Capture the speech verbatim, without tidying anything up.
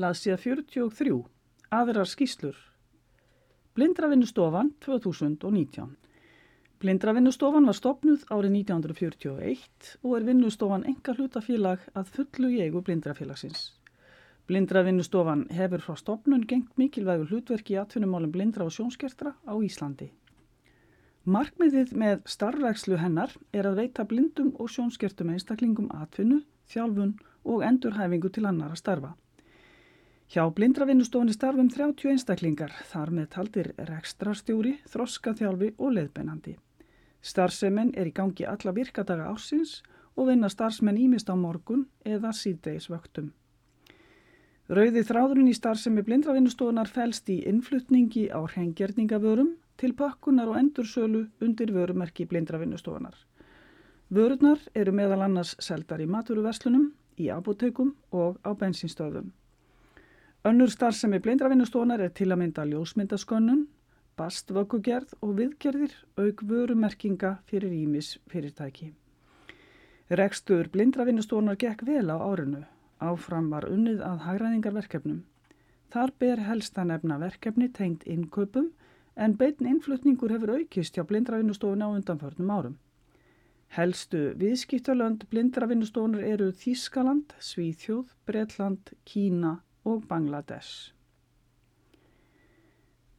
Blaðsíða fjörutíu og þrjú. Aðrar skýrslur. Blindravinnustofan tvö þúsund og nítján. Blindravinnustofan var stofnuð árið nítján hundruð fjörutíu og eitt og er vinnustofan einkahlutafélag að fullu í eigu Blindrafélagsins. Blindravinnustofan hefur frá stofnun gegnt mikilvægu hlutverki í atvinnumálum blindra og sjónskertra á Íslandi. Markmiðið með starfrækslu hennar er að veita blindum og sjónskertum einstaklingum atvinnu, þjálfun og endurhæfingu til annarra starfa. Hjá Blindravinnustofunni starfum þrjátíu einstaklingar, þar með taldir rekstrarstjóri, þroskaþjálfi og leiðbeinandi. Starfsemin er í gangi alla virkadaga ársins og vinna starfsmenn ýmist á morgun eða síðdegisvöktum. Rauði þráðurinn í starfsemi Blindravinnustofunar felst í innflutningi á hreingerningavörum til pökkunar og endursölu undir vörumerki Blindravinnustofunar. Vörurnar eru meðal annars seldar í matvöruverslunum, í apótekum og á bensínstöðvum. Önnur starfsemi Blindravinnustofunar er til að mynda ljósmyndaskönnun, bastvöggugerð og viðgerðir auk vörumerkinga fyrir ýmis fyrirtæki. Rekstur Blindravinnustofunar gekk vel á árinu. Áfram var unnið að hagræðingarverkefnum. Þar ber helst að nefna verkefni tengd innkaupum en beinn innflutningur hefur aukist hjá Blindravinnustofunni á undanförnum árum. Helstu viðskiptalönd Blindravinnustofunar eru Þýskaland, Svíþjóð, Bretland, Kína og Bangladesh.